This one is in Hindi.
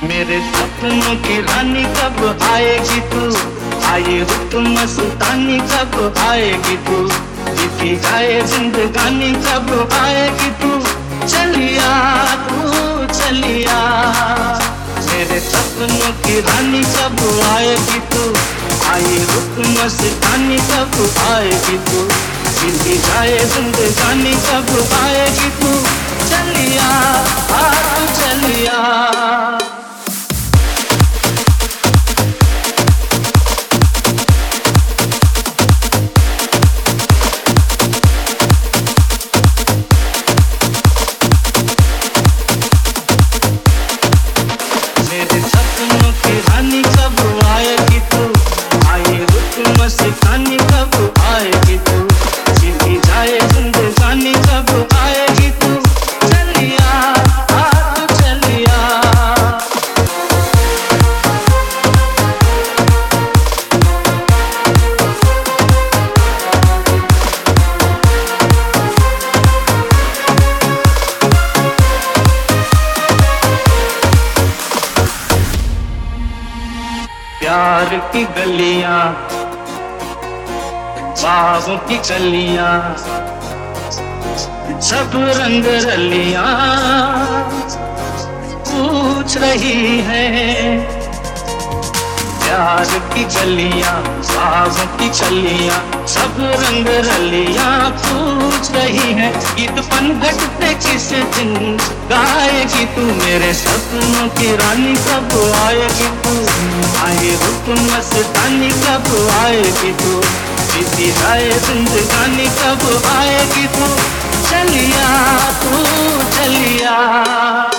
मेरे सपनों की रानी कब आएगी तू, आए रुत मस्तानी कब आएगी तू, बीती जाए जिंदगानी कब आएगी तू, चलिया तू चलिया। मेरे सपनों की रानी कब आएगी तू, आए रुत मस्तानी कब आएगी तू, बीती जाए जिंदगानी कब आएगी तू, चलिया तू चलिया। मेरे सपनों की रानी कब आएगी तू, आए रुत मस्तानी कब आएगी तू, जीती जाए जिंदगानी कब आएगी तू, चलिया तू चलिया। प्यार की गलियां, बागों की कलियां, सब रंग रलियां पूछ रही है। प्यार की गलियां, बागों की कलियां, सब रंग रलियां पूछ रही है। गीत पनघट पे किस दिन गाएगी तू, मेरे सपनों की रानी कब आएगी तू, आए रुत मस्तानी कब आएगी तू, बीती जाए जिंदगानी कब आएगी तू, चलिया तू चलिया।